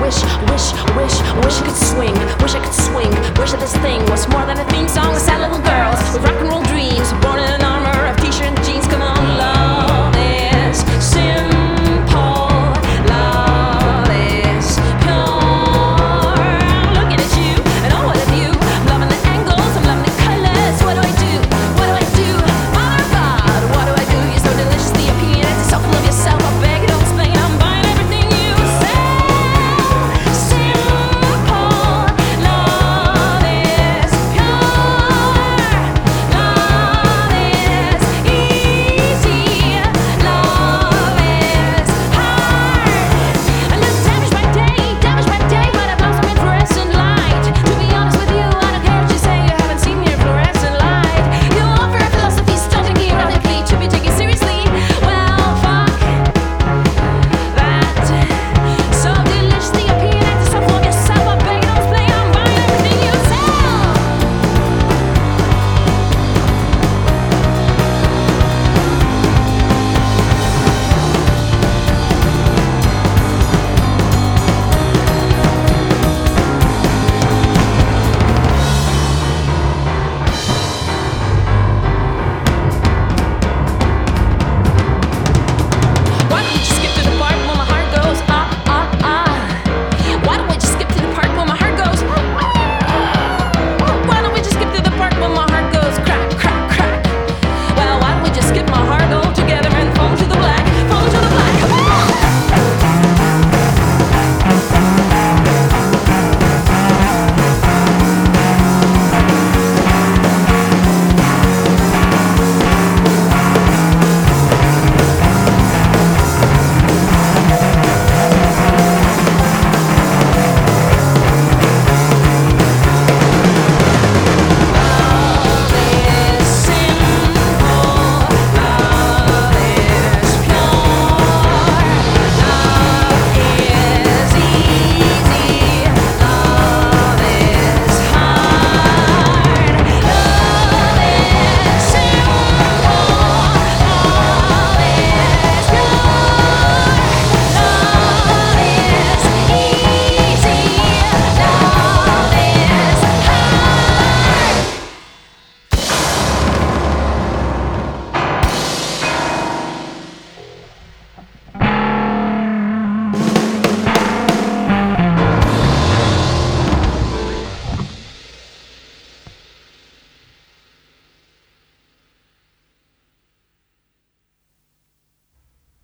wish I could swing, wish I could swing. Wish that this thing was more than a theme song. Sad little girls with rock and roll dreams, born in an armor of t-shirt and jeans. Come on, love.